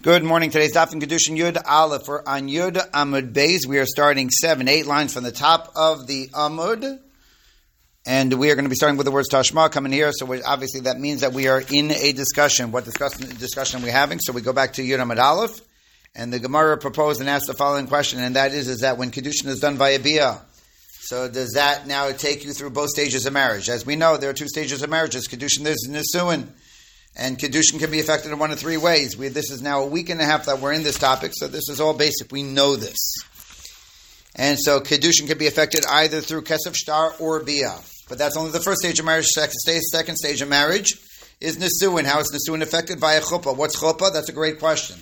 Good morning. Today's Daf in Kedushin Yud Aleph. We're on Yud Amud Beis. We are starting 8 lines from the top of the Amud. And we are going to be starting with the words Tashma coming here. So obviously that means that we are in a discussion. What discussion are we having? So we go back to Yud Amud Aleph. And the Gemara proposed and asked the following question. And that is that when Kedushin is done via Bia, so does that now take you through both stages of marriage? As we know, there are 2 stages of marriages. Kedushin is Nisuin. And Kedushin can be affected in 1 of 3 ways. This is now a week and a half that we're in this topic, so this is all basic. We know this. And so Kedushin can be affected either through Kesef Shtar or Bia. But that's only the first stage of marriage. Second stage of marriage is Nisuin. How is Nisuin affected? Via Chuppah. What's Chuppah? That's a great question.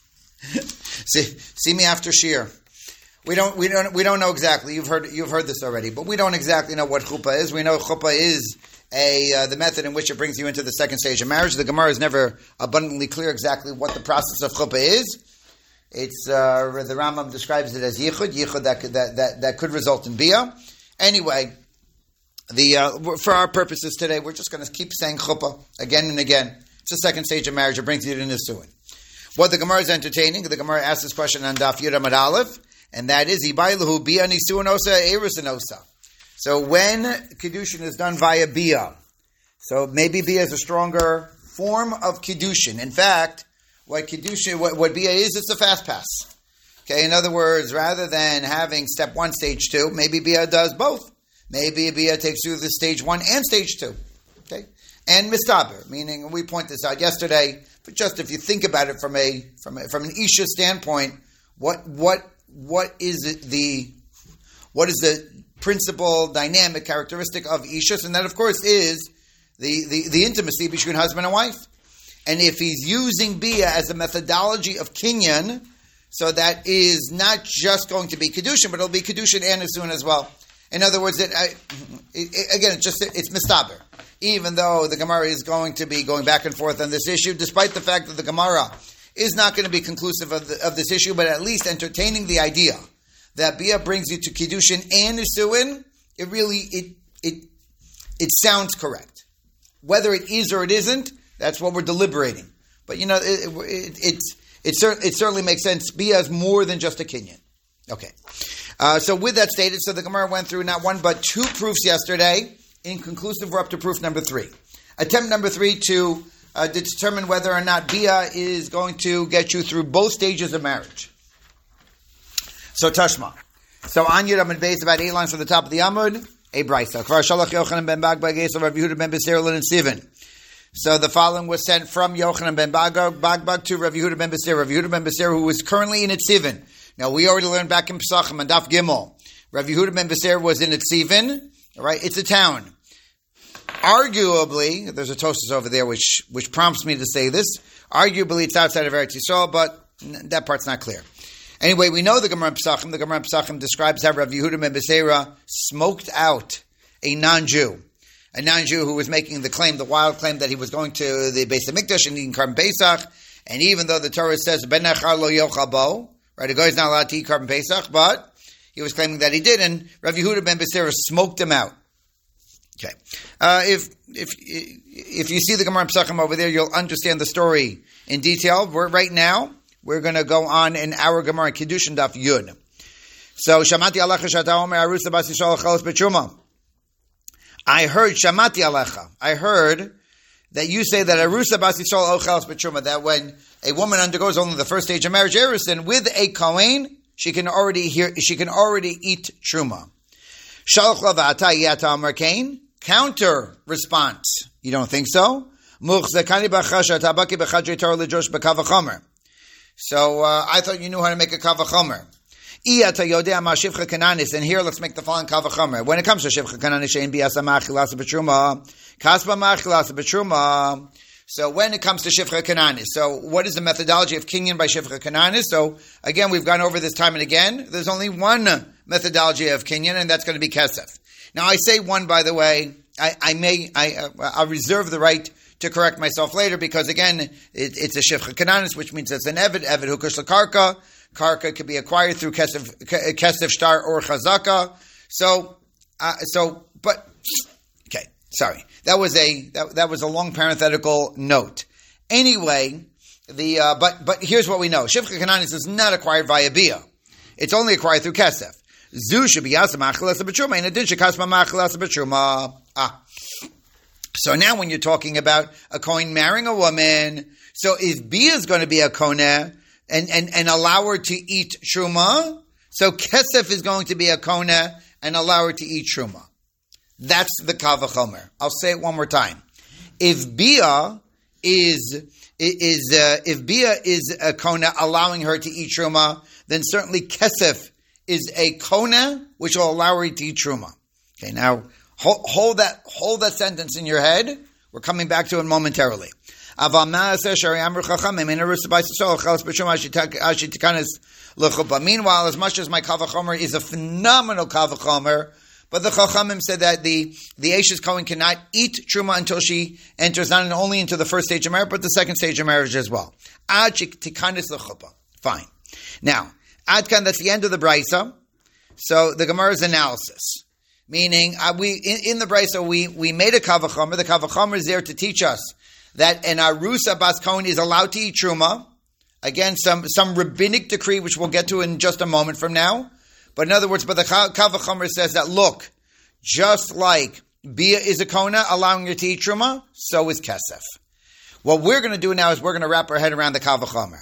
See me after Shir. We don't know exactly. You've heard this already, but we don't exactly know what Chuppah is. We know Chuppah is the method in which it brings you into the second stage of marriage. The Gemara is never abundantly clear exactly what the process of chuppah is. It's the Rambam describes it as yichud that could result in bia. Anyway, for our purposes today, we're just going to keep saying chuppah again and again. It's the second stage of marriage. It brings you to nisuin. What the Gemara is entertaining, the Gemara asks this question on Daf Yud Amud Aleph, and that is ibaylahu bia nisuin osa erusin osa. So when Kedushin is done via Bia, so maybe Bia is a stronger form of Kedushin. In fact, what Bia is, it's a fast pass. Okay, in other words, rather than having step 1, stage 2, maybe Bia does both. Maybe Bia takes you to stage 1 and stage 2. Okay, and mistaber, meaning we point this out yesterday, but just if you think about it from an Isha standpoint, what is the principal dynamic characteristic of Ishus, and that of course is the intimacy between husband and wife. And if he's using Bia as a methodology of Kinyan, so that is not just going to be Kedushin, but it'll be Kedushin and Nisuin as well. In other words, it's mistaber. Even though the Gemara is going to be going back and forth on this issue, despite the fact that the Gemara is not going to be conclusive of this issue, but at least entertaining the idea that Bia brings you to Kiddushin and Nisuin, it sounds correct. Whether it is or it isn't, that's what we're deliberating. But it certainly makes sense. Bia is more than just a kinyan. Okay. So with that stated, so the Gemara went through not 1 but 2 proofs yesterday. In conclusive, we're up to proof number 3. Attempt number 3 to determine whether or not Bia is going to get you through both stages of marriage. So Tashma. So on Yud Amud Beis, about 8 lines from the top of the Amud, a brisa. Kvar shalach Yochanan ben Bagbag Esav Rav Yehuda ben Beser Lin Sivan. So the following was sent from Yochanan ben Bagbag to Rav Yehuda ben Beser. Rav Yehuda ben Beser, who was currently in Etzivin. Now we already learned back in Pesachim and Daf Gimel. Rav Yehuda ben Beser was in Etzivin. All right, it's a town. Arguably, there's a Tosfos over there which prompts me to say this. Arguably, it's outside of Eretz Yisrael, but that part's not clear. Anyway, we know the Gemara Pesachim. The Gemara Pesachim describes how Rav Yehuda ben Beseira smoked out a non-Jew who was making the wild claim that he was going to the Beis HaMikdash and eating Karban Pesach. And even though the Torah says Ben Echad lo yochal bo, right, a guy is not allowed to eat Karban Pesach, but he was claiming that he did, and Rav Yehuda ben Beseira smoked him out. Okay, if you see the Gemara Pesachim over there, you'll understand the story in detail. Right now, we're going to go on in our Gemara Kiddushin Daf Yud. So, Shamati Alecha Shata Omer Arusa Bas Yisrael Chalos B'Tshuma. I heard Shamati Alecha. I heard that you say that Arusa Bas Yisrael Chalos B'Tshuma, that when a woman undergoes only the first stage of marriage, Erusin, with a Kohen, she can already eat Truma. Shalach Lavata Yata Omer Kain. Counter response. You don't think so? Muchzekani B'Chasha Tabaki B'Chadrei Torah L'Josh B'Kavachomer. So I thought you knew how to make a kavachomer. And here let's make the following kavachomer. When it comes to shivcha kananis shein biasa ma'achilas b'truma, kasba ma'achilas b'truma. So when it comes to shivcha kananis, so what is the methodology of kinyan by shivcha kananis? So again, we've gone over this time and again. There's only one methodology of kinyan, and that's going to be kesef. Now I say one, by the way. I'll reserve the right to correct myself later, because again, it's a shivcha kananis, which means it's an eved hukush l'karka. Karka could be acquired through kesef shtar or chazaka. Sorry. That was a long parenthetical note. Anyway, But here's what we know: Shivcha Kananis is not acquired via bia; it's only acquired through kesef. Zu should be yasa machilas b'truma. In addition, kasma machilas b'truma. So now, when you're talking about a kohen marrying a woman, so if bia is going to be a koneh and allow her to eat truma, so kesef is going to be a koneh and allow her to eat truma. That's the kal v'chomer. I'll say it one more time. If bia is a kona allowing her to eat truma, then certainly kesef is a kona which will allow her to eat truma. Okay, now hold that sentence in your head. We're coming back to it momentarily. Meanwhile, as much as my kal v'chomer is a phenomenal kal v'chomer, but the Chachamim said that the Eishes Kohen cannot eat Truma until she enters not only into the first stage of marriage, but the second stage of marriage as well. Ad tikanis lechuppah. Fine. Now, Adkan, that's the end of the Brisa. So the Gemara's analysis. Meaning, in the Brisa, we made a kal v'chomer. The kal v'chomer is there to teach us that an Arusa Bas Kohen is allowed to eat Truma. Again, some rabbinic decree, which we'll get to in just a moment from now. But in other words, the kal v'chomer says that, look, just like bia is a kona, allowing her to eat truma, so is kesef. What we're going to do now is we're going to wrap our head around the kal v'chomer.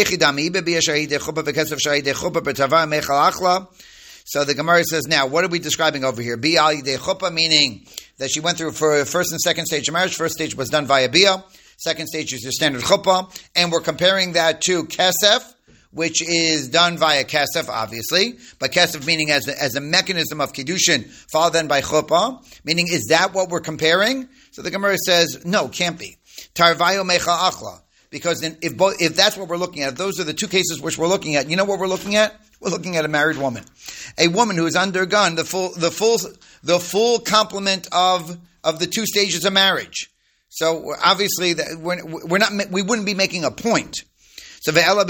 So the Gemara says, now, what are we describing over here? Bia al yidei chuppah, meaning that she went through for first and second stage of marriage. First stage was done via bia. Second stage is your standard chuppah. And we're comparing that to kesef, which is done via kesef, obviously, but kesef meaning as a mechanism of kiddushin, followed then by chuppah, meaning is that what we're comparing? So the Gemara says, no, can't be. Tarvayo mecha achla, because if that's what we're looking at, if those are the two cases which we're looking at, you know what we're looking at? We're looking at a married woman, a woman who has undergone the full complement of the two stages of marriage. So obviously, we wouldn't be making a point. So the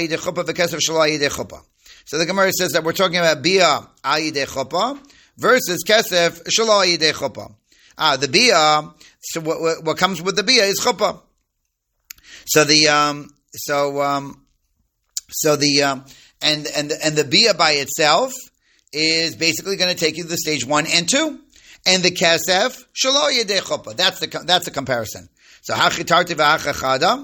Gemara says that we're talking about bia ayidei chuppah versus kesef shelo ayidei chuppah. The bia, so what comes with the bia is chuppah. So the bia by itself is basically going to take you to the stage 1 and 2, and the kesef shelo ayidei chuppah. That's the comparison. So hachitarti v'hachachada.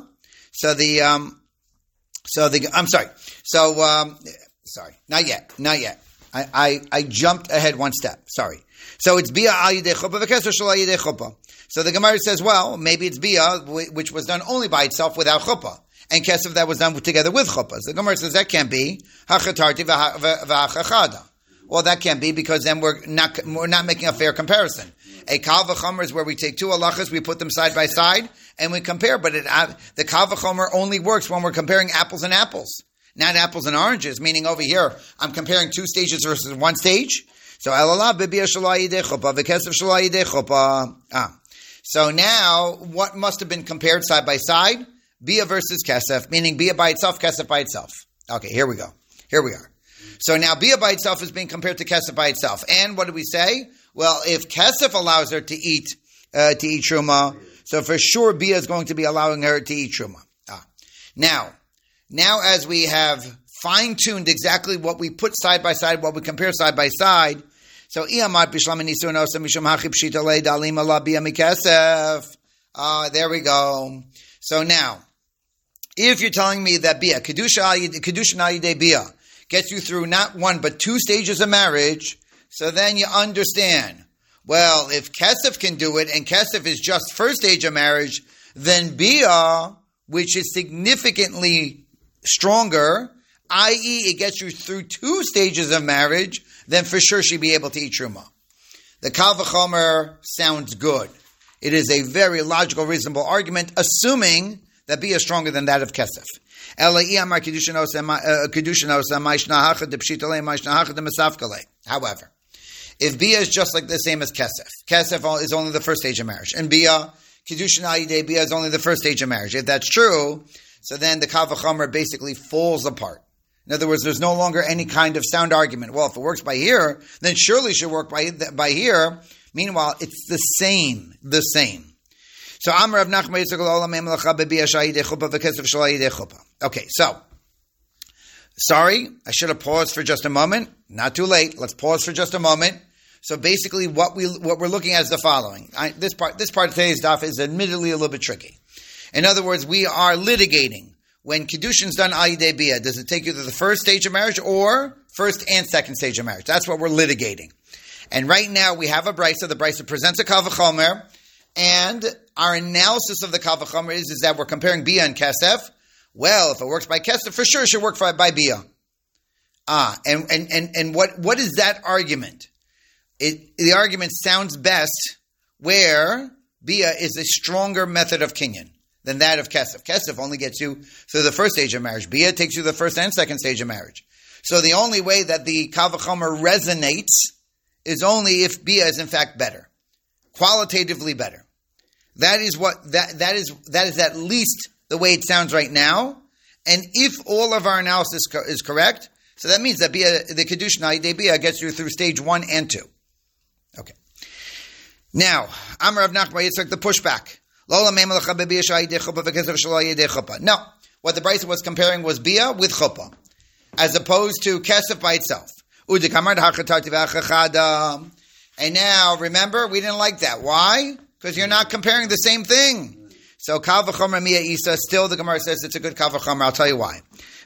Not yet. I jumped ahead one step. Sorry. So it's bia al yidei chuppah v'keser shel al yidei chuppah. So the Gemara says, well, maybe it's bia, which was done only by itself without chuppah, and kesef that was done together with chuppah. So the Gemara says that can't be hachatarti v'hachachada. Well, that can't be, because then we're not making a fair comparison. A kal v'chomer is where we take two halachas, we put them side by side, and we compare. But the kal v'chomer only works when we're comparing apples and apples, not apples and oranges. Meaning over here, I'm comparing two stages versus one stage. So So now, what must have been compared side by side? Bia versus kesef, meaning bia by itself, kesef by itself. Okay, here we go. Here we are. So now bia by itself is being compared to kesef by itself. And what do we say? Well, if kesef allows her to eat truma, so for sure bia is going to be allowing her to eat truma. Now as we have fine-tuned exactly what we put side by side, what we compare side by side, so there we go. So now, if you're telling me that bia, kedusha ayidei bia, gets you through not one but two stages of marriage, so then you understand, well, if kesef can do it, and kesef is just first stage of marriage, then bia, which is significantly stronger, i.e. it gets you through two stages of marriage, then for sure she'd be able to eat truma. The kal v'chomer sounds good. It is a very logical, reasonable argument, assuming that bia is stronger than that of kesef. However, if bia is just like the same as kesef is only the first stage of marriage, and bia, kiddushin ayidei bia is only the first stage of marriage. If that's true, so then the kal v'chomer basically falls apart. In other words, there's no longer any kind of sound argument. Well, if it works by here, then surely it should work by here. Meanwhile, it's the same. So Amar Rav Nachman Yitzchak L'Olam Melacha B'Bia Sha'idei Chuppah V'Kesef Sha'idei Chuppah. Okay, so sorry, I should have paused for just a moment. Not too late. Let's pause for just a moment. So basically, what we're looking at is the following. This part of today's daf is admittedly a little bit tricky. In other words, we are litigating when Kiddushin's done al yidei bia. Does it take you to the first stage of marriage or first and second stage of marriage? That's what we're litigating. And right now we have a brisa. The brisa presents a kal v'chomer, and our analysis of the kal v'chomer is that we're comparing bia and kesef. Well, if it works by kesef, for sure it should work by bia. And what is that argument? The argument sounds best where bia is a stronger method of kinyan than that of kesef. Kesef only gets you through the first stage of marriage. Bia takes you to the first and second stage of marriage. So the only way that the kal v'chomer resonates is only if bia is in fact better, qualitatively better. That is at least the way it sounds right now. And if all of our analysis is correct, so that means that bia, the Kiddushin al yidei bia, gets you through stage 1 and 2. Okay. Now, Amar Rav Nachman Yitzchak, the pushback. No, what the brisa was comparing was bia with chuppah, as opposed to kesef by itself. And now, remember, we didn't like that. Why? Because you're not comparing the same thing. So, kal v'chomer miya isa, still the Gemara says it's a good kal v'chomer. I'll tell you why.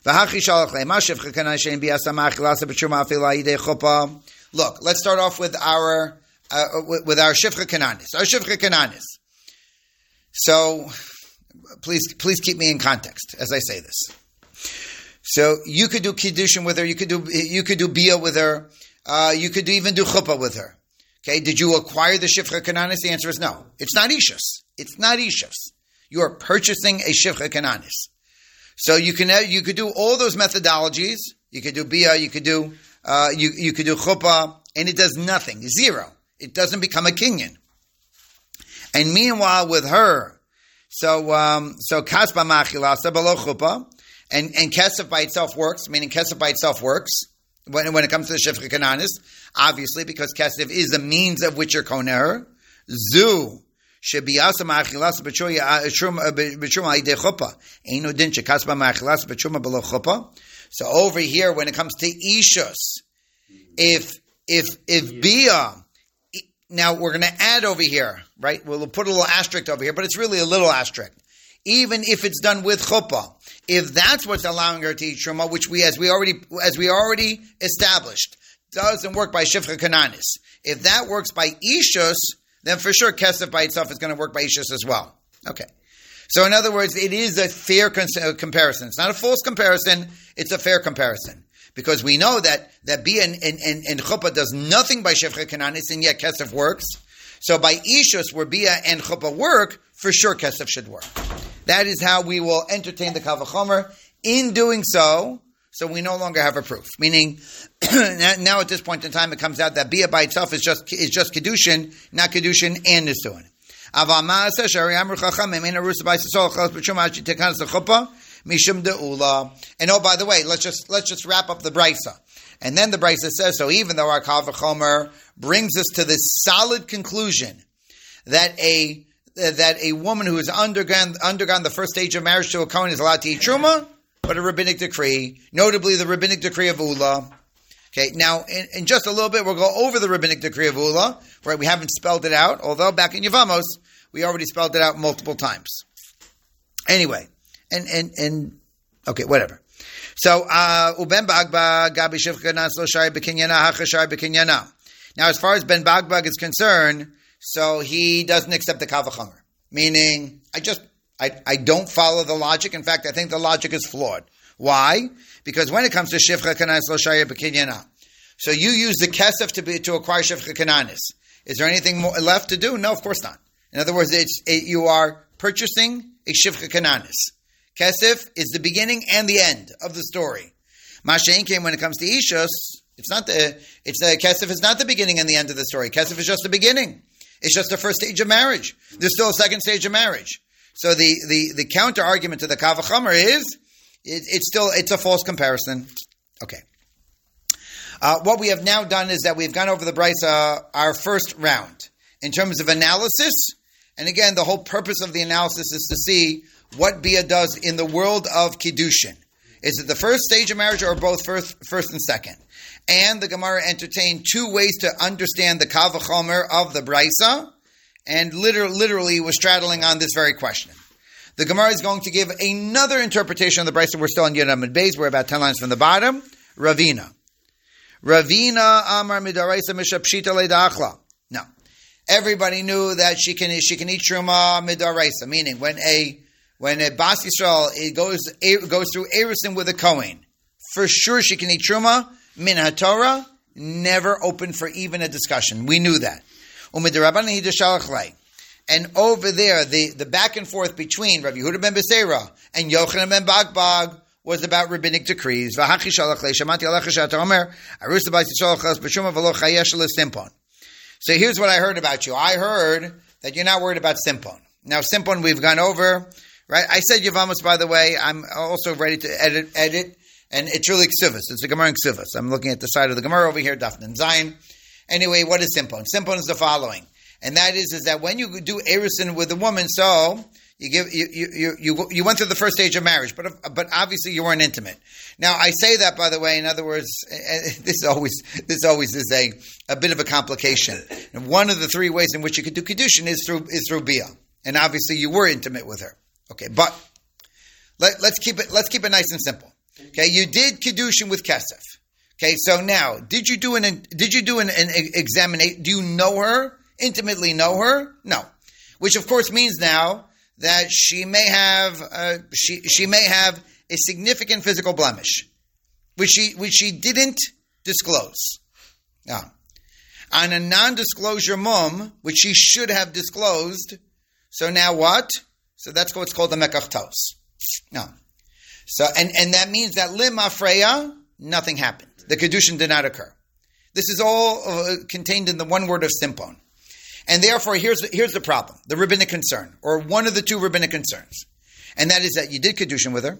Look, let's start off with our shifcha kananis. Our shifcha kananis. So, please keep me in context as I say this. So, you could do kiddushin with her. You could do bia with her. You could even do chuppah with her. Okay, did you acquire the shifcha kananis? The answer is no. It's not ishus. It's not ishus. You are purchasing a shifcha kananis. So you could do all those methodologies. You could do bia. You could do chuppah, and it does nothing. Zero. It doesn't become a kinyan. And meanwhile, with her, so kaspa machilasa below chuppah, and kesef by itself works. Meaning kesef by itself works when it comes to the shifcha kananis. Obviously, because kesef is the means of which you're koner. Zu. So over here, when it comes to ishus, if bia, now we're going to add over here, right? We'll put a little asterisk over here, but it's really a little asterisk. Even if it's done with chuppah, if that's what's allowing her to eat truma, which as we already established, doesn't work by shifcha kananis. If that works by ishus, then for sure kesef by itself is going to work by ishus as well. Okay. So in other words, it is a fair comparison. It's not a false comparison, it's a fair comparison. Because we know that bia and chuppah does nothing by shifcha kananis, and yet kesef works. So by ishus, where bia and chuppah work, for sure kesef should work. That is how we will entertain the kal v'chomer. In doing so we no longer have a proof. Meaning, now at this point in time, it comes out that bia by itself is just kiddushin, not kiddushin and nisuin. And oh, by the way, let's just wrap up the brisa. And then the brisa says, so even though our kal v'chomer brings us to this solid conclusion that a woman who has undergone the first stage of marriage to a kohen is allowed to eat truma, but a rabbinic decree, notably the rabbinic decree of Ula. Okay, now in just a little bit we'll go over the rabbinic decree of Ula, right? We haven't spelled it out, although back in Yevamos we already spelled it out multiple times. Anyway, and okay, whatever. So uben bagbag gabi shifcha nas lo shari b'kinyana hachashari b'kinyana. Now, as far as Ben Bagbag is concerned, so he doesn't accept the kal v'chomer, meaning I don't follow the logic. In fact, I think the logic is flawed. Why? Because when it comes to shifcha kananis lo shaya b'kinyana, so you use the kesef to acquire shifcha kananis. Is there anything more left to do? No, of course not. In other words, you are purchasing a shifcha kananis. Kesef is the beginning and the end of the story. Mashain came when it comes to ishus. Kesef is not the beginning and the end of the story. Kesef is just the beginning. It's just the first stage of marriage. There's still a second stage of marriage. So the counter argument to the kal v'chomer is it's a false comparison. Okay. What we have now done is that we've gone over the brisa our first round in terms of analysis And again, the whole purpose of the analysis is to see what Bia does in the world of Kiddushin. Is it the first stage of marriage or both first and second? And the Gemara entertained two ways to understand the Kal V'chomer of the Brisa, and literally was straddling on this very question. The Gemara is going to give another interpretation of the Brisa. We're still on Yud Amud Beis. We're about 10 lines from the bottom. Ravina Amar Midaraisa Mishapshita Leidachla. No. Everybody knew that she can eat Truma Midaraisa, meaning when a Bas Yisrael goes through Erusin with a Kohen, for sure she can eat Truma. Min HaTorah, never open for even a discussion. We knew that. And over there, the back and forth between Rabbi Yehuda ben Beseira and Yochanan ben Bagbag was about rabbinic decrees. So here's what I heard about you. I heard that you're not worried about Simpon. Now, Simpon we've gone over, right? I said Yevamos, by the way. I'm also ready to edit. And it's really Ksivas. It's a Gemara in Ksivas. I'm looking at the side of the Gemara over here, Daf Nun Zayin. Anyway, what is Simpon? Simpon is the following. And that is that when you do Erusin with a woman, so you went through the first stage of marriage, but obviously you weren't intimate. Now, I say that, by the way, in other words, this always is a bit of a complication. And one of the three ways in which you could do Kiddushin is through Bia. And obviously you were intimate with her. Okay, but let's keep it nice and simple. Okay, you did Kiddushin with Kesef. Okay, so now, did you do an examination? Do you know her? Intimately know her? No. Which of course means now that she may have a significant physical blemish, which she didn't disclose. Now, on a non-disclosure mum, which she should have disclosed, so now what? So that's what's called the Mekach Tos. No. So, and that means that Lim Afreya, nothing happened. The Kiddushin did not occur. This is all contained in the one word of Simpon. And therefore, here's the problem, the rabbinic concern, or one of the two rabbinic concerns. And that is that you did Kiddushin with her,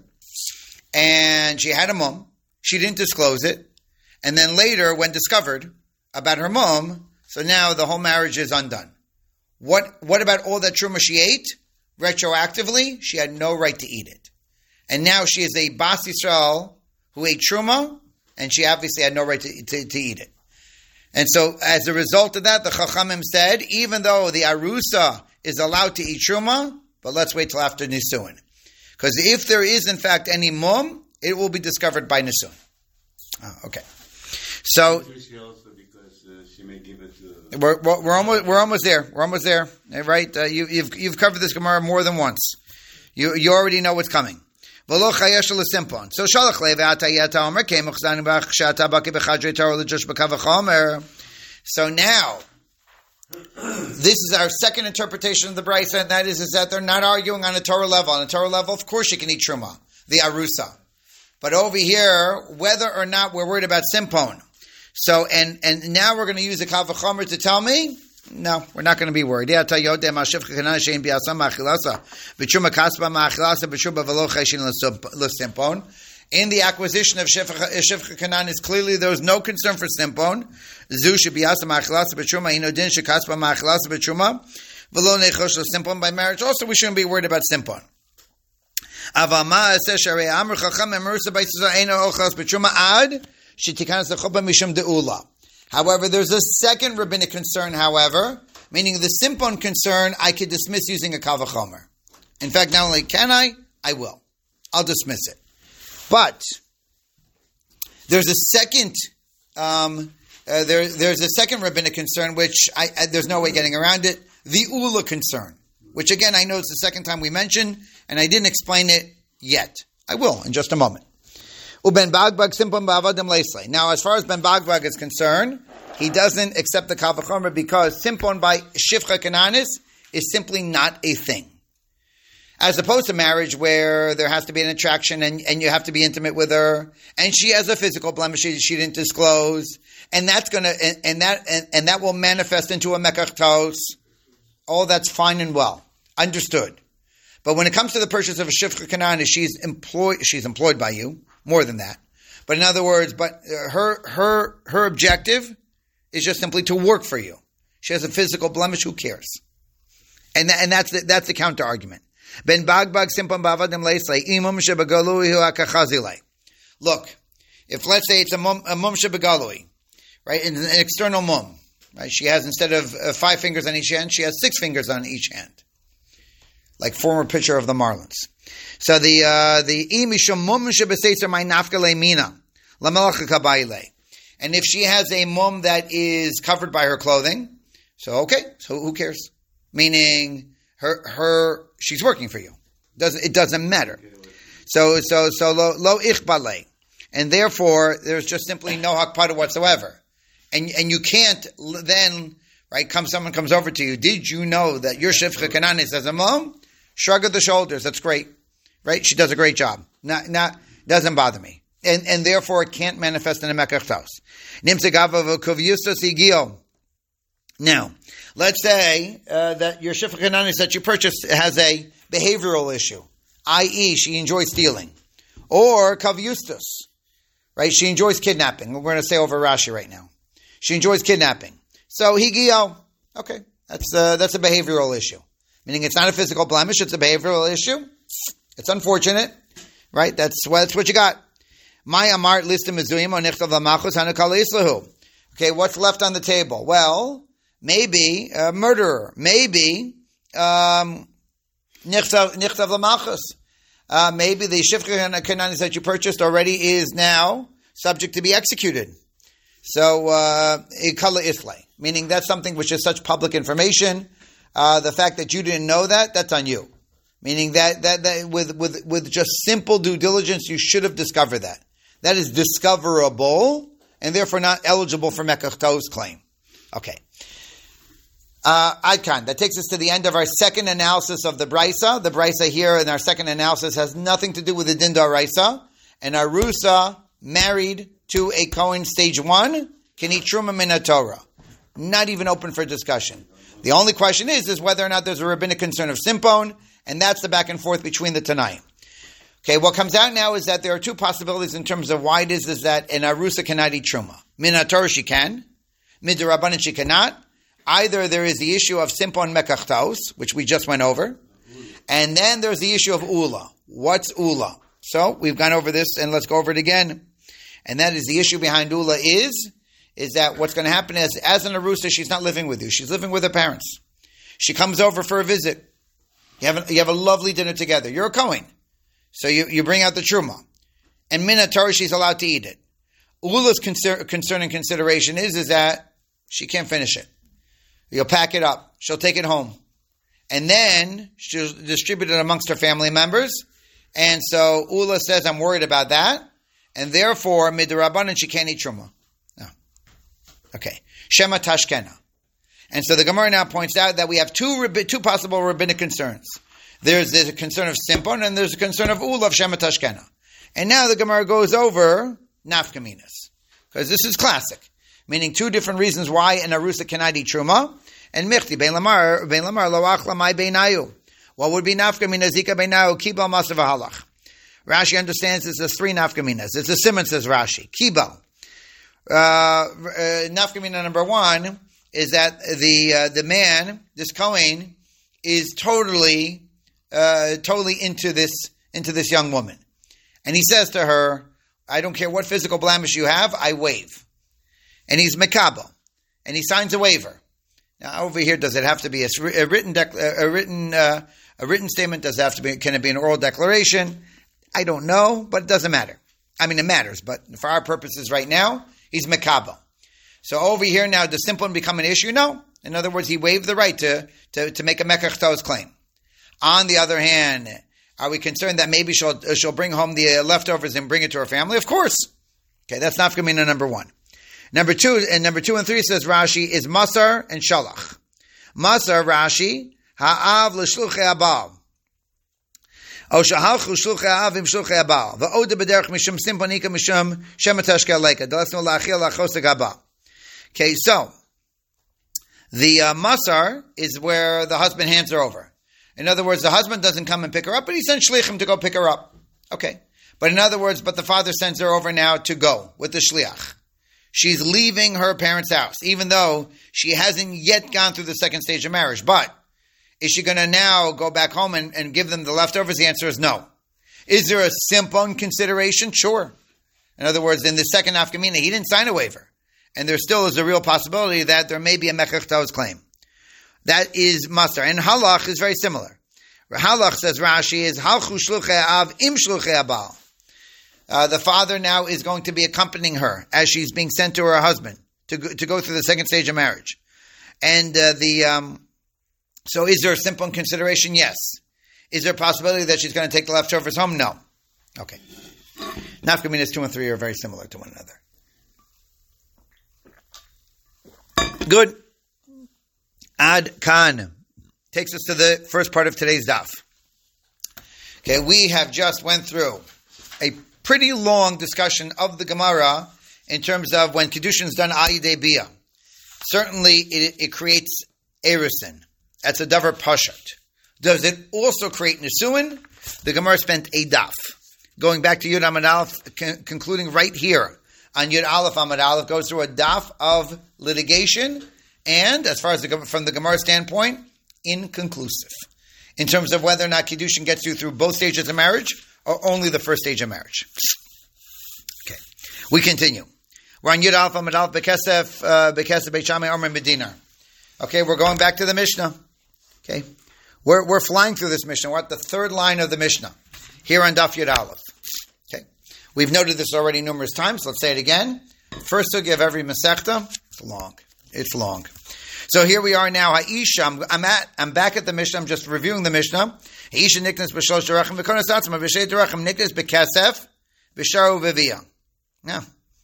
and she had a mum, she didn't disclose it, and then later, when discovered about her mum, so now the whole marriage is undone. What about all that truma she ate? Retroactively, she had no right to eat it. And now she is a Bas Yisrael who ate truma, and she obviously had no right to eat it. And so, as a result of that, the Chachamim said, even though the Arusa is allowed to eat Truma, but let's wait till after Nisuin. Because if there is, in fact, any mum, it will be discovered by Nisuin. Oh, okay. So, she may give it to... We're almost there. We're almost there. Right? You've covered this Gemara more than once. You already know what's coming. So shalach So now, this is our second interpretation of the Brisa, and that is that they're not arguing on a Torah level. On a Torah level, of course, you can eat truma, the arusa. But over here, whether or not we're worried about simpon. So, and now we're going to use a Kal V'chomer to tell me. No, we're not going to be worried. In the acquisition of Shifcha Kanan is clearly there was no concern for Simpon. By marriage also we shouldn't be worried about Simpon. However, there's a second rabbinic concern, however, meaning the Simpon concern I could dismiss using a Kal V'chomer. In fact, not only can I will. I'll dismiss it. But there's a second there's a second rabbinic concern, which there's no way getting around it, the Ula concern, which again I know it's the second time we mentioned, and I didn't explain it yet. I will in just a moment. Uben Bagbag Simpon Ba'avadim Leisley. Now, as far as Ben Bagbag is concerned, he doesn't accept the Kal V'chomer because Simpon by Shifcha Kananis is simply not a thing. As opposed to marriage where there has to be an attraction and you have to be intimate with her, and she has a physical blemish she didn't disclose, and that's gonna and that will manifest into a Mekach Tos. All that's fine and well. Understood. But when it comes to the purchase of a Shifcha Kananis, she's employed by you. More than that. But in other words, her objective is just simply to work for you. She has a physical blemish, who cares? And that's the counter argument. Ben bagbag simpon bavadim leislei imum shebegalui hu akachazilei. Look, if let's say it's a mum shebegalui, right, an external mum, right? She has, instead of 5 fingers on each hand, she has 6 fingers on each hand, like former pitcher of the Marlins. So the imishum mum shebeseitzer my nafkale mina lamelach kabaile, and if she has a mum that is covered by her clothing, so who cares? Meaning her she's working for you. It doesn't matter. So lo ichbale, and therefore there's just simply no hakpada whatsoever. And you can't then, right, someone comes over to you, did you know that your shifcha kananis as a mom? Shrug of the shoulders, that's great. Right? She does a great job. Doesn't bother me. And therefore it can't manifest in a mekach tos. Now, let's say that your shifcha kananis that you purchased has a behavioral issue, i.e. she enjoys stealing. Or kavyustus, right? She enjoys kidnapping. We're going to say over Rashi right now. She enjoys kidnapping. So higio, okay, that's a behavioral issue. Meaning it's not a physical blemish, it's a behavioral issue. It's unfortunate, right? That's what you got. My amart listim mezuyim or nichtav lamachus hanukal islahu. Okay, what's left on the table? Well, maybe a murderer, maybe nichtav lamachus. Maybe the shifcha kananis that you purchased already is now subject to be executed. So, ikala islay, meaning that's something which is such public information. The fact that you didn't know that's on you. Meaning that with just simple due diligence, you should have discovered that. That is discoverable, and therefore not eligible for mekach tos claim. Okay. Adkan. That takes us to the end of our second analysis of the Brisa. The Brisa here in our second analysis has nothing to do with the Din D'Oraisa. And Arusa married to a Kohen stage 1 can eat truma min Torah. Not even open for discussion. The only question is whether or not there's a rabbinic concern of simpon, and that's the back and forth between the Tanaim. Okay, what comes out now is that there are 2 possibilities in terms of why it is that an Arusa cannot eat truma. Min Torah she can, midrabanan she cannot. Either there is the issue of simpon mekach tos, which we just went over, and then there's the issue of ula. What's ula? So we've gone over this, and let's go over it again. And that is the issue behind ula is that what's going to happen is, as an Arusa, she's not living with you. She's living with her parents. She comes over for a visit. You have a lovely dinner together. You're a Kohen. So you bring out the truma. And min Torah, she's allowed to eat it. Ula's concern and consideration is that she can't finish it. You'll pack it up. She'll take it home. And then she'll distribute it amongst her family members. And so Ula says, I'm worried about that. And therefore, midrabanan, she can't eat truma. No. Okay. Shema tashkena. And so the Gemara now points out that we have two possible rabbinic concerns. There's a concern of simpon, and there's a concern of ula of shema tashkena. And now the Gemara goes over nafkaminas. Because this is classic. Meaning 2 different reasons why an Arusa cannot eat truma. And michti, bein lamar lo achla mai beinayu. What would be nafkamina zika beinayu? Kibal masav halach. Rashi understands this as 3 nafkaminas. It's a simon, says Rashi. Kibal. Nafkamina number 1 is that the man, this Kohen, is totally into this young woman. And he says to her, I don't care what physical blemish you have, I waive. And he's mekabel. And he signs a waiver. Now over here, does it have to be a written statement? Does it have to be, can it be an oral declaration? I don't know, but it doesn't matter. I mean, it matters, but for our purposes right now, he's mekabel. So over here now, does simpon become an issue? No. In other words, he waived the right to make a mekach tos claim. On the other hand, are we concerned that maybe she'll bring home the leftovers and bring it to her family? Of course. Okay, that's nafkamina number 1. Number 2 and 3 says Rashi is masar and shalach. Masar Rashi ha'av l'shluchei abal. O shahalchu shluchei ha'av im shluchei abal. Va'oda b'derech mishum simponika mishum shematashke aleka. D'lasnu la'achil la'choseg abal. Okay, so the masar is where the husband hands her over. In other words, the husband doesn't come and pick her up, but he sends shliachim to go pick her up. Okay. But in other words, the father sends her over now to go with the shliach. She's leaving her parents' house, even though she hasn't yet gone through the second stage of marriage. But Is she going to now go back home and give them the leftovers? The answer is no. Is there a simpon consideration? Sure. In other words, in the second nafkamina, he didn't sign a waiver. And there still is a real possibility that there may be a mechach to's claim. That is masar. And halach is very similar. Halach, says Rashi, is halchu shluchei av im shluchei abal. The father now is going to be accompanying her as she's being sent to her husband to go through the second stage of marriage. And so is there a simple consideration? Yes. Is there a possibility that she's going to take the leftovers home? No. Okay. Nafkaminas 2 and 3 are very similar to one another. Good. Ad Kan takes us to the first part of today's daf. Okay, we have just went through a pretty long discussion of the Gemara in terms of when Kiddushin is done Ayidei Bia. Certainly, it creates Erusin. That's a davar pashat. Does it also create Nisuin? The Gemara spent a daf. Going back to Yud Amud Aleph, concluding right here on Yud Aleph Amud Aleph, goes through a daf of litigation, and as far as from the Gemara standpoint, inconclusive in terms of whether or not Kiddushin gets you through both stages of marriage or only the first stage of marriage. Okay, we continue. We're on Yud Aleph Amud Aleph Bekesef Beit Shammai Omer Medinar. Okay, we're going back to the Mishnah. Okay, we're flying through this Mishnah. We're at the third line of the Mishnah here on Daf Yud Aleph. Okay, we've noted this already numerous times. Let's say it again. First sugya of every Masechta. It's long. It's long. So here we are now. Ha'isha. I'm back at the Mishnah. I'm just reviewing the Mishnah. Ha'isha niknas b'shlosh derachim v'konas atzma b'shay derachim niknas b'kesef b'sharu v'viyah. Now,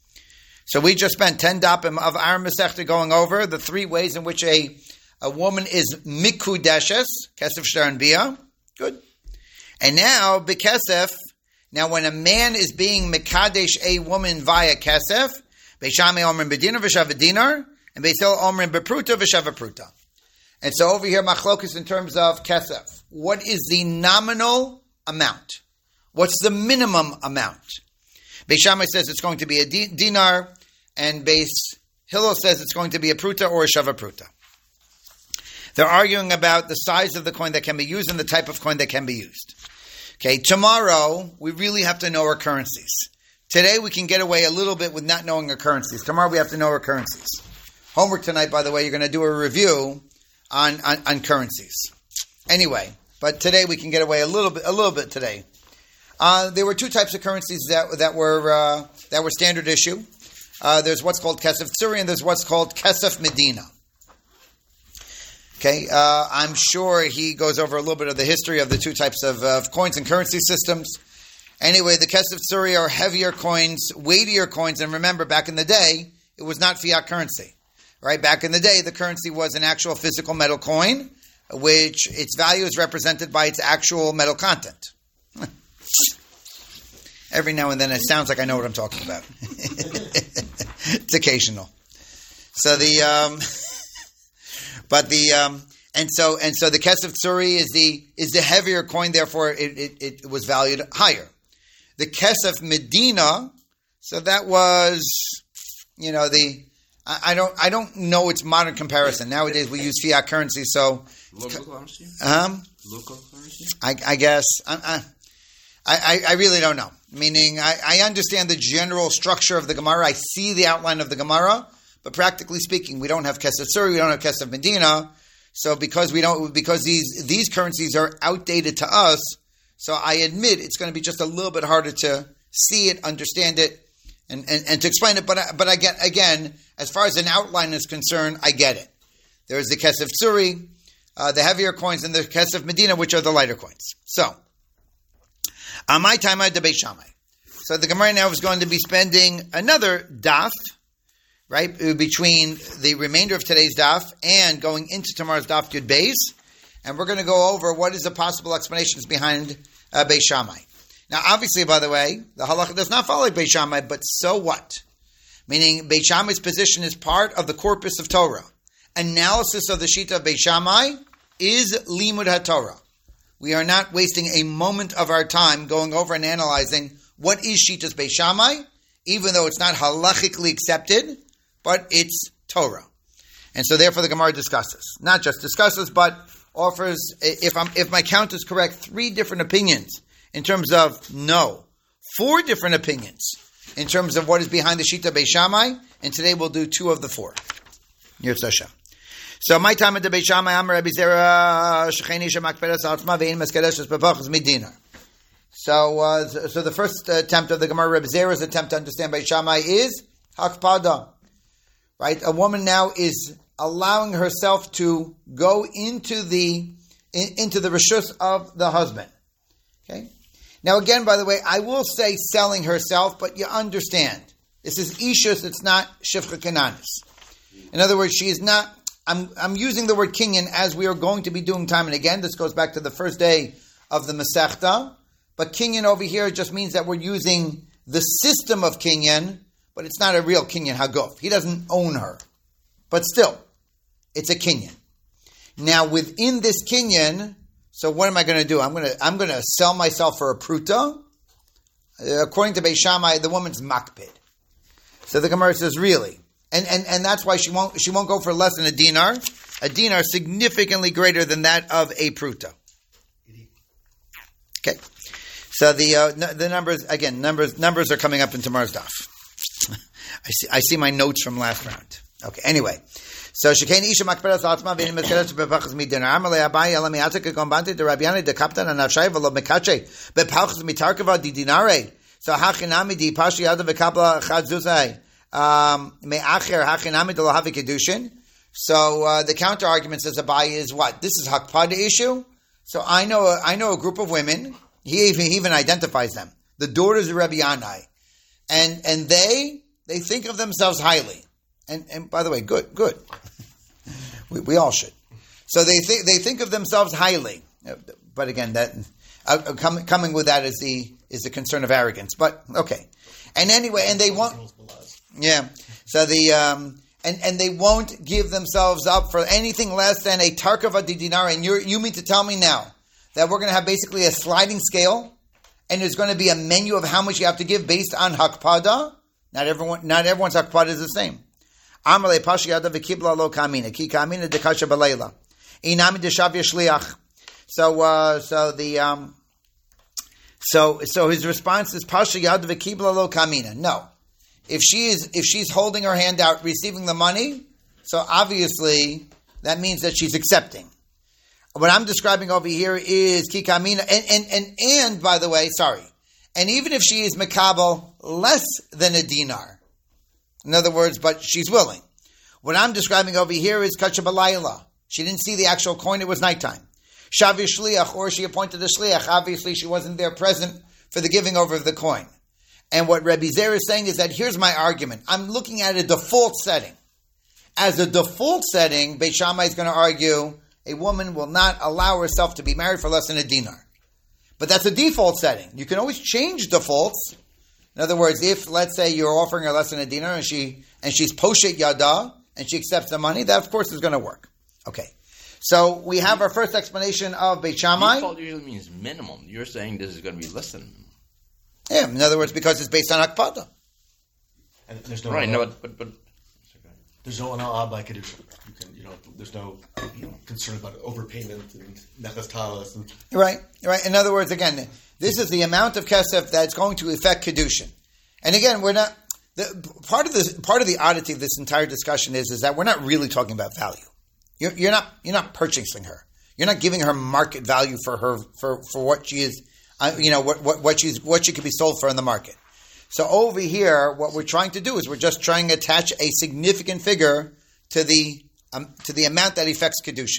so we just spent 10 dapim of our Masechta going over the 3 ways in which a woman is mikudeshes, kesef, shtar, and biyah. Good. And now, b'kesef, now when a man is being mikadesh a woman via kesef, Beit Shammai omrim b'dinar v'shav dinar, and Beit Hillel omrim b'pruta v'shav pruta. And so over here, machlokus in terms of kesef. What is the nominal amount? What's the minimum amount? Beit Shammai says it's going to be a dinar, and Beit Hillel says it's going to be a pruta or a shava pruta. They're arguing about the size of the coin that can be used and the type of coin that can be used. Okay, tomorrow we really have to know our currencies. Today we can get away a little bit with not knowing our currencies. Tomorrow we have to know our currencies. Homework tonight, by the way, you're going to do a review on currencies. Anyway, but today we can get away a little bit today. There were 2 types of currencies that were standard issue. There's what's called Kesef Tzuri and there's what's called Kesef Medina. Okay, I'm sure he goes over a little bit of the history of the 2 types of coins and currency systems. Anyway, the Kesef Tzuri are heavier coins, weightier coins, and remember, back in the day, it was not fiat currency. Right? Back in the day, the currency was an actual physical metal coin, which its value is represented by its actual metal content. Every now and then it sounds like I know what I'm talking about. It's occasional. So the Kesef Tzuri is the heavier coin, therefore it was valued higher. The Kesef Medina, so that was, I don't know its modern comparison. Nowadays we use fiat currency, so local currency. Local currency. I guess I really don't know. Meaning I understand the general structure of the Gemara. I see the outline of the Gemara. But practically speaking, we don't have Kesef Tzuri, we don't have Kesef Medina. So because these currencies are outdated to us, so I admit it's going to be just a little bit harder to see it, understand it, and to explain it. But I get, again, as far as an outline is concerned, I get it. There is the Kesef Tzuri, the heavier coins, and the Kesef Medina, which are the lighter coins. So, Amai Taimai de Beit Shammai. So the Gemara now is going to be spending another daf, right, between the remainder of today's daf and going into tomorrow's daf Yud Beis, and we're going to go over what is the possible explanations behind Beit Shammai. Now, obviously, by the way, the halacha does not follow Beit Shammai, but so what? Meaning, Beit Shammai's position is part of the corpus of Torah. Analysis of the Shita of Beit Shammai is Limud HaTorah. We are not wasting a moment of our time going over and analyzing what is Shita's Beit Shammai, even though it's not halachically accepted, but it's Torah. And so therefore the Gemara discusses. Not just discusses, but offers, if my count is correct, 3 different opinions in terms of no, 4 different opinions in terms of what is behind the Shita Beis Shammai, and today we'll do 2 of the 4. Yirtzeh Hashem. So my time at the Beis Shammai, Amar Rabbi Zera, Shecheni Shemakperes Atzma Ve'in Meskereshes Bepachas Midina. So the first attempt of the Gemara, Rabbi Zera's attempt to understand Beis Shammai is Hakpada. Right? A woman now is allowing herself to go into the reshus of the husband. Okay? Now again, by the way, I will say selling herself, but you understand. This is Ishus, it's not Shifcha Kananis. In other words, she is not, I'm using the word kinyan as we are going to be doing time and again. This goes back to the first day of the Masechta. But kinyan over here just means that we're using the system of kinyan, but it's not a real kinyan haguf. He doesn't own her. But still, it's a kinyan. Now within this kinyan, so what am I going to do? I'm going to sell myself for a pruta. According to Beis Shammai, the woman's makpid. So the Gemara says, really? And that's why she won't go for less than a dinar. A dinar significantly greater than that of a pruta. Okay. So the numbers are coming up in tomorrow's daf. I see my notes from last round. Okay. Anyway. So Shekain Isha Makperes Atzma Ve'in Meskeres Bepachas Midina Amalei Abai Elami Atzek Gombante de Rabbiani de Kaptan and Nafshay V'lo Mekache Bepachas Mitarkava di Dinare. So Hachinami di Pashi Yada V'Kabla Chad Zuzai Me'acher Hachinami de Lohavi Kedushin. So the counter argument says Abai is what? This is Hakpada issue. So I know a group of women. He even identifies them. The daughters of Rabbi Yanai, and they think of themselves highly. And by the way, good. We all should. So they think of themselves highly. But again, that coming with that is the concern of arrogance. But okay. And anyway, and they won't. Yeah. So and they won't give themselves up for anything less than a tarkava dinar. And you mean to tell me now that we're going to have basically a sliding scale, and there's going to be a menu of how much you have to give based on hakpada? Not everyone's hakpada is the same. Amale Pashiyada v'kibla lo kamina ki kamina dekasha balayla inami deshav yeshliach. So his response is Pashiyada v'kibla lo kamina. No, if she's holding her hand out, receiving the money, so obviously that means that she's accepting. What I'm describing over here is ki kamina, and by the way, and even if she is mekabel less than a dinar. In other words, but she's willing. What I'm describing over here is kacha balayla. She didn't see the actual coin, it was nighttime. Shavi shliach, or she appointed a shliach. Obviously, she wasn't there present for the giving over of the coin. And what Rabbi Zer is saying is that here's my argument. I'm looking at a default setting. As a default setting, Beis Shammai is going to argue a woman will not allow herself to be married for less than a dinar. But that's a default setting. You can always change defaults. In other words, if, let's say, you're offering her less than a dinar and she's poshet yada and she accepts the money, that, of course, is going to work. Okay. So we have our first explanation of Beit Shammai. Default usually means minimum. You're saying this is going to be less than. Yeah, in other words, because it's based on Akpada. And there's no right, no, but there's no anal by kedusha. There's no concern about overpayment and nefes talis. Right. In other words, again, this is the amount of kesef that's going to affect kedushin. And again, we're not. Part of the oddity of this entire discussion is that we're not really talking about value. You're not purchasing her. You're not giving her market value for her for what she is. What she could be sold for in the market. So over here, what we're trying to do is we're just trying to attach a significant figure to the amount that affects kedushin.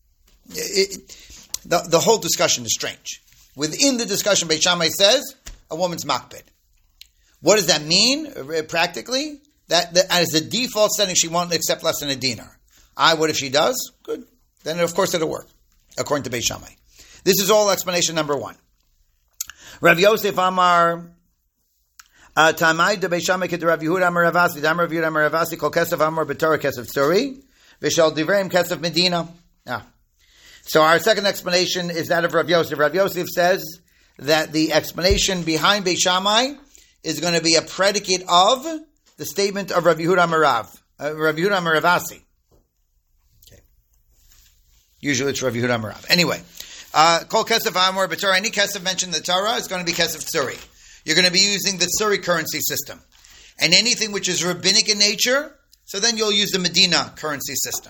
The whole discussion is strange. Within the discussion, Beit Shammai says a woman's makpid. What does that mean practically? That as a default setting, she won't accept less than a dinar. What if she does? Good. Then of course it'll work, according to Beit Shammai. This is all explanation number one. Rav Yosef Amar Tamai de Beit Shammai ke Rav Yehuda Amar Ravasi Dam Rav Yehuda Amar Ravasi Kol Kesef Amar B'Torah Kesef Tzuri V'Shal Divrei Kesef Medina. So our second explanation is that of Rav Yosef. Rav Yosef says that the explanation behind Beit Shammai is going to be a predicate of the statement of Rav Yehuda Amar Rav Yehuda Amar Ravasi. Okay. Usually it's Rav Yehuda Amarav. Anyway, Kol Kesef Amor B'Torah, any Kesef mentioned in the Torah is going to be Kesef Tzuri. You're going to be using the Tzuri currency system. And anything which is rabbinic in nature, so then you'll use the Medina currency system.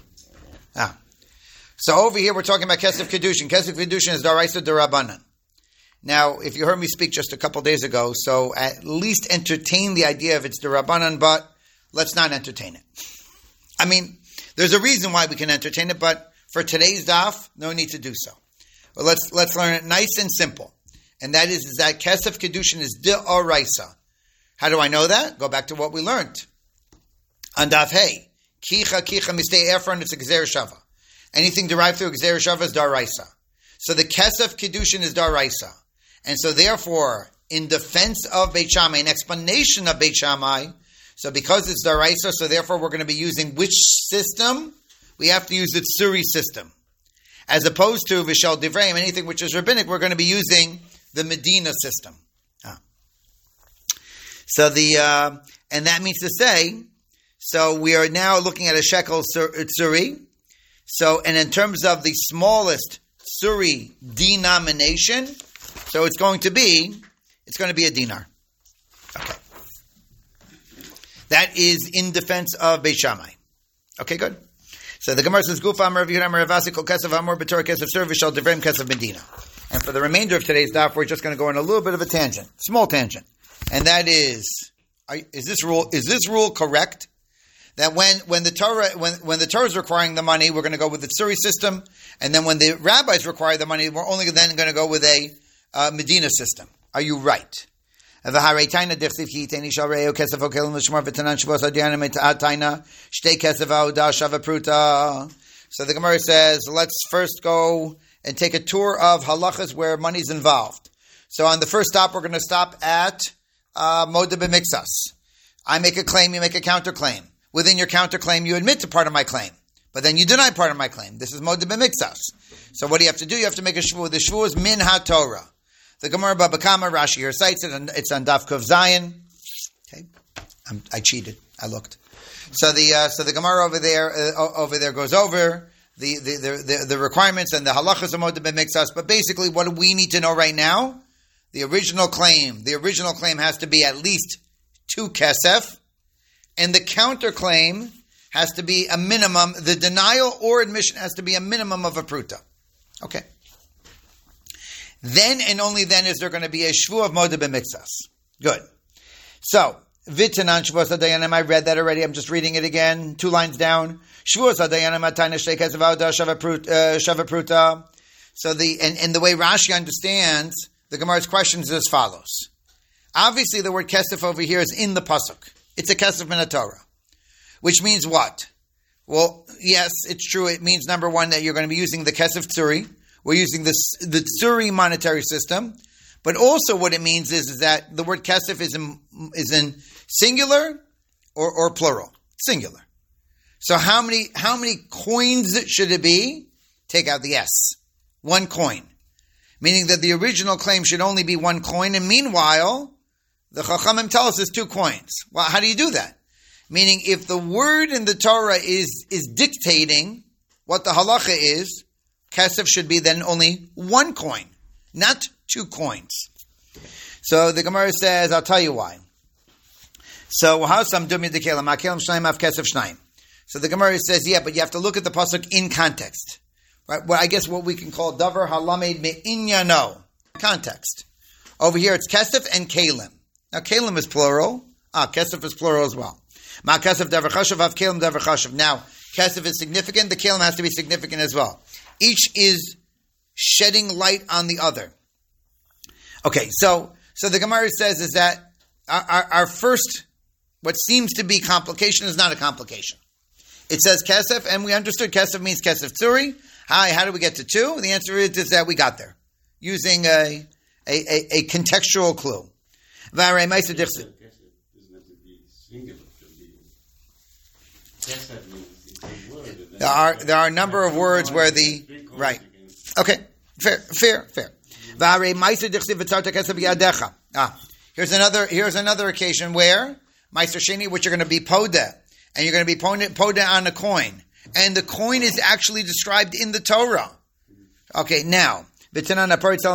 So over here we're talking about Kesef Kedushin. Kesef Kedushin is Daraisa Darabanan. Now, if you heard me speak just a couple days ago, so at least entertain the idea of it's Darabanan, but let's not entertain it. I mean, there's a reason why we can entertain it, but for today's daf, no need to do so. But let's learn it nice and simple. And that is that Kesef Kedushin is D'Oraisa. How do I know that? Go back to what we learned. On daf Hey. Kicha mistei Efron, it's a Gzer Shava. Anything derived through Gzer Shava is D'Oraisa. So the Kesef Kedushin is D'Oraisa. And so therefore, in defense of Beit Shammai, an explanation of Beit Shammai, so because it's D'Oraisa, so therefore we're going to be using which system? We have to use the Tzuri system. As opposed to Vishal Divreim, anything which is rabbinic, we're going to be using the Medina system. So and that means to say, so we are now looking at a shekel Tzuri. So, and in terms of the smallest Tzuri denomination, so it's going to be a dinar. Okay. That is in defense of Beit Shammai. Okay, good. So the Gemara says, Gufa Amar Rav Yehuda Amar Ravasi Kol Kesef Amor B'Torah Kesef Tzuri V'Shal Divrei Kesef Medina. And for the remainder of today's daf, we're just going to go on a little bit of a tangent, small tangent, and that is this rule correct? That when the Torah is requiring the money, we're going to go with the Tzuri system, and then when the rabbis require the money, we're only then going to go with a Medina system. Are you right? So the Gemara says, let's first go and take a tour of halachas where money's involved. So on the first stop, we're going to stop at Moda B'Mixas. I make a claim, you make a counterclaim. Within your counterclaim, you admit to part of my claim, but then you deny part of my claim. This is Moda B'Mixas. So what do you have to do? You have to make a shvuah. The shvuah is min ha-Torah. The Gemara Baba Kama, Rashi here cites it, and it's on Daf Kuf Zayin. Okay, I cheated. I looked. So the Gemara over there goes over the requirements and the halachas of Moda B'Mixas. But basically, what do we need to know right now? The original claim has to be at least 2 kesef, and the counterclaim has to be a minimum. The denial or admission has to be a minimum of a pruta. Okay. Then and only then is there going to be a shvu of Moda B'Mixas. Good. So, Vitanan Shvuas HaDayanim, I read that already. I'm just reading it again. 2 lines down. Shvuas HaDayanim Atayna Shtei Kesef Avoda Shava Pruta. So the way Rashi understands the Gemara's questions is as follows. Obviously, the word kesef over here is in the pasuk. It's a kesef min Torah, which means what? Well, yes, it's true. It means, number one, that you're going to be using the kesef tzuri. We're using the tzuri monetary system, but also what it means is that the word kesef is in singular or plural. Singular. So how many coins should it be? Take out the s. 1 coin. Meaning that the original claim should only be 1 coin, and meanwhile, the Chachamim tell us it's 2 coins. Well, how do you do that? Meaning, if the word in the Torah is dictating what the halacha is, kesef should be then only 1 coin, not 2 coins. So the Gemara says, I'll tell you why. So the Gemara says, yeah, but you have to look at the pasuk in context. Right? Well, I guess what we can call davar halamed me'inyano. Context. Over here it's kesef and kalim. Now kalim is plural. Kesef is plural as well. Ma kesef davar chashav, av kalim davar chashav. Now, kesef is significant, the kalim has to be significant as well. Each is shedding light on the other. Okay, so the Gemara says is that our first, what seems to be complication is not a complication. It says kesef, and we understood kesef means kesef tzuri. How do we get to 2? The answer is that we got there using a contextual clue. There are a number of words where the right. Okay, fair. Here's another occasion where Meiser Sheni, which you're going to be poda, and you're going to be poda on a coin. and the coin is actually described in the Torah. Okay, now, I'm sorry.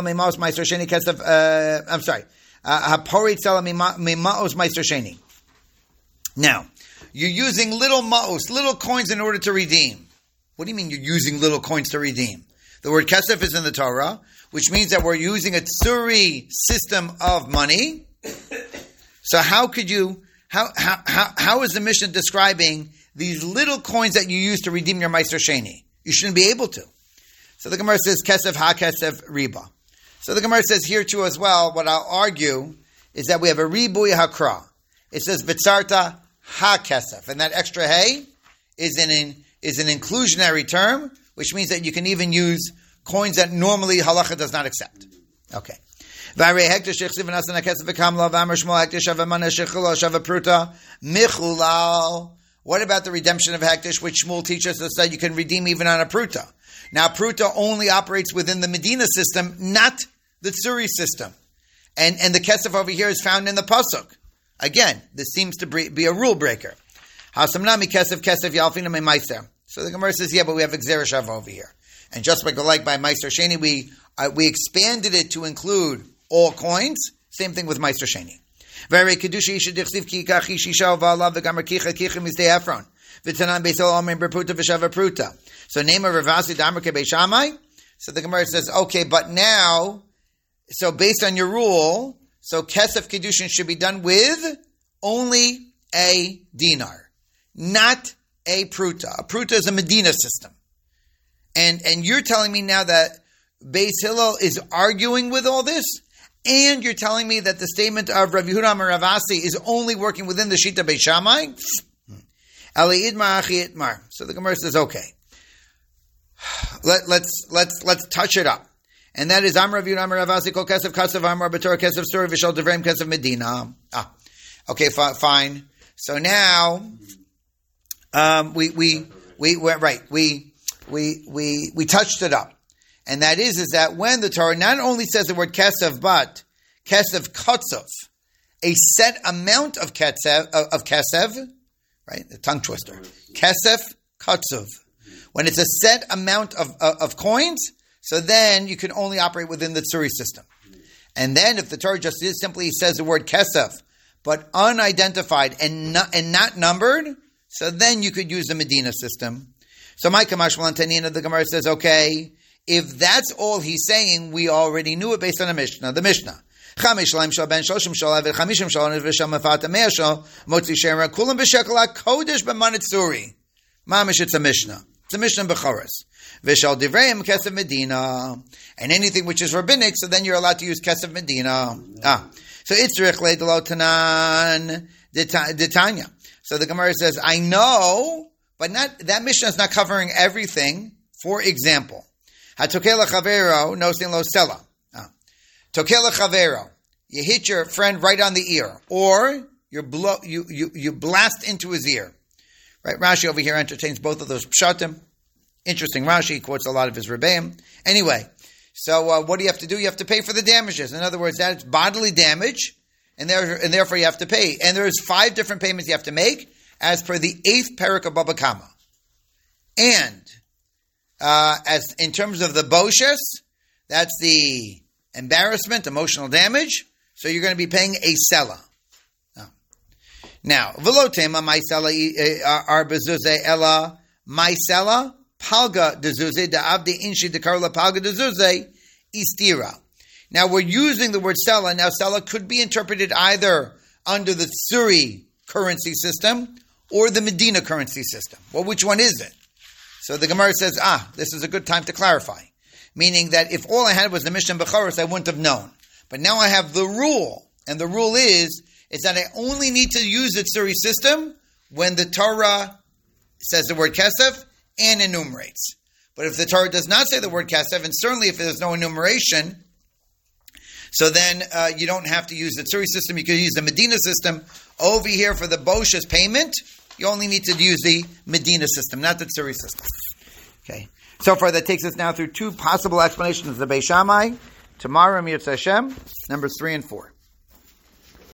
Now, you're using little ma'os, little coins in order to redeem. What do you mean you're using little coins to redeem? The word kesef is in the Torah, which means that we're using a tsuri system of money. So how is the Mishnah describing these little coins that you use to redeem your Meiser Sheni? You shouldn't be able to. So the Gemara says, kesef ha kesef riba. So the Gemara says here too as well, what I'll argue is that we have a ribuy hakra. It says, vitzarta ha kesef. And that extra hay is an inclusionary term, which means that you can even use coins that normally halacha does not accept. Okay. What about the redemption of hektish, which Shmuel teaches us that you can redeem even on a pruta? Now, pruta only operates within the Medina system, not the Tzuri system. And the kesef over here is found in the pasuk. Again, this seems to be a rule breaker. Hasamnami kesef yalfina me meiser. So the Gemara says, yeah, but we have Gzera Shava over here. And just like by Meiser Sheni, we expanded it to include all coins. Same thing with Meiser Sheni. Very kedusha isha dichsiv ki kachi shisha v'alav v'gamar kicha mizdei Efron v'tanan beisol amen berputa v'shava pruta. So name of Ravasi Damar Kebei Shammai. So the Gemara says, okay, but now, so based on your rule, so kesef kedushin should be done with only a dinar, not a pruta. A pruta is a Medina system. And you're telling me now that Beis Hillel is arguing with all this, and you're telling me that the statement of Rav Yehuda Amar Ravasi is only working within the Shita Beis Shammai? Eli idmar achi itmar. So the Gemara says, okay, let's touch it up, and that is Amar Rav Yehuda Amar Ravasi kol kesef kasav Amar B'Torah kesef story v'shal devreim kesef Medina. Okay, fine. So now we touched it up. And that is that when the Torah not only says the word kesef, but kesef katzov, a set amount of kesef, right? The tongue twister. Kesef katzov. When it's a set amount of coins, so then you can only operate within the Tzuri system. And then if the Torah just simply says the word kesef, but unidentified and not numbered, so then you could use the Medina system. So my Kamash Malantanina, the Gemara says, okay, if that's all he's saying, we already knew it based on the Mishnah. The Mishnah. Mamish, it's a Mishnah. It's a Mishnah Bechoros. Vishal Divreim Kesef Medina. And anything which is rabbinic, so then you're allowed to use Kesef Medina. So Itzrich Leidelo Tanan Ditanya. So the Gemara says, I know, but that Mishnah is not covering everything. For example, Hatokela Chavero Nosin Lo Sela. Tokela Chavero. You hit your friend right on the ear, or you blast into his ear. Right? Rashi over here entertains both of those pshatim. Interesting Rashi, he quotes a lot of his Rebbeim. Anyway, so what do you have to do? You have to pay for the damages. In other words, that's bodily damage, and therefore you have to pay. And there's 5 different payments you have to make, as per the 8th parak of Baba Kama. And as in terms of the boshes, that's the embarrassment, emotional damage. So you're going to be paying a sela. Now, velotema maisela arbezuze ella maisela palga dezuze da'avde inshi dekarla palga dezuze istira. Now we're using the word sela. Now sela could be interpreted either under the Tzuri currency system or the Medina currency system. Well, which one is it? So the Gemara says, this is a good time to clarify. Meaning that if all I had was the Mishnah Bechoros, I wouldn't have known. But now I have the rule. And the rule is that I only need to use the Tzuri system when the Torah says the word kesef and enumerates. But if the Torah does not say the word kesef, and certainly if there's no enumeration, so then you don't have to use the Tzuri system. You can use the Medina system. Over here for the Boshes payment, you only need to use the Medina system, not the Tzuri system. Okay. So far, that takes us now through 2 possible explanations of the Beis Shammai. Tomorrow, Mirz Hashem, numbers 3 and 4.